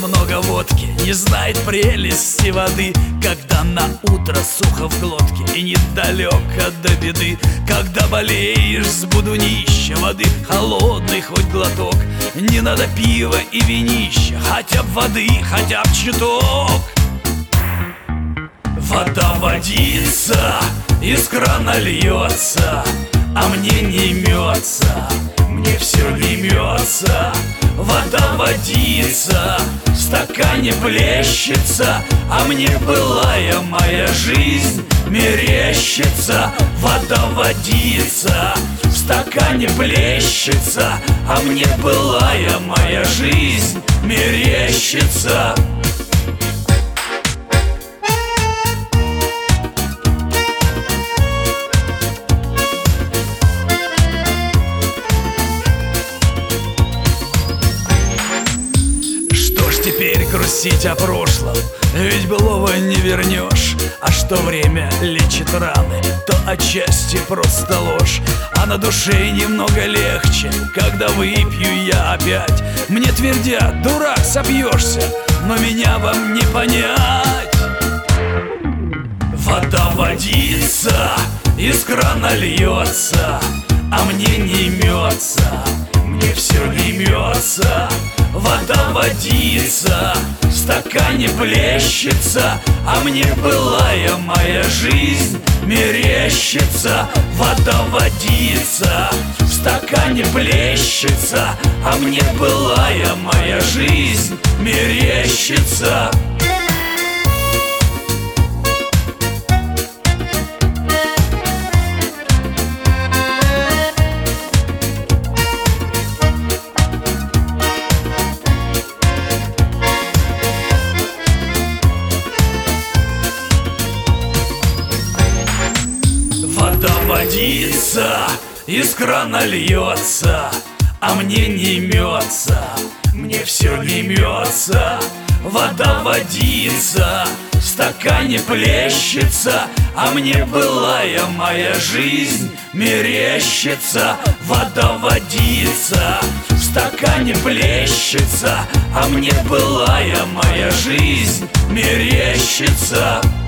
много водки, не знает прелести воды, когда на утро сухо в глотке и недалеко до беды. Когда болеешь, сбуду нища, воды холодный хоть глоток. Не надо пива и винища, хотя б воды, хотя б чуток. Вода водится, из крана льется, а мне не имется, мне все не имется. Вода водится, в стакане плещется, а мне былая моя жизнь мерещится. Вода водится, в стакане плещется, а мне былая моя жизнь мерещится. Теперь грустить о прошлом, ведь былого не вернешь. А что время лечит раны, то отчасти просто ложь. А на душе немного легче, когда выпью я опять. Мне твердят: дурак, собьешься, но меня вам не понять. Вода водится, из крана льется, а мне не имется, мне все не имется. Вода водится, в стакане плещется, а мне былая моя жизнь мерещится. Вода водится, в стакане плещется, а мне былая моя жизнь мерещится. Вода водится, из крана льется, а мне не имется, мне все не имется. Вода водится, в стакане плещется, а мне былая моя жизнь мерещится. Вода водится, в стакане плещется, а мне былая моя жизнь мерещится.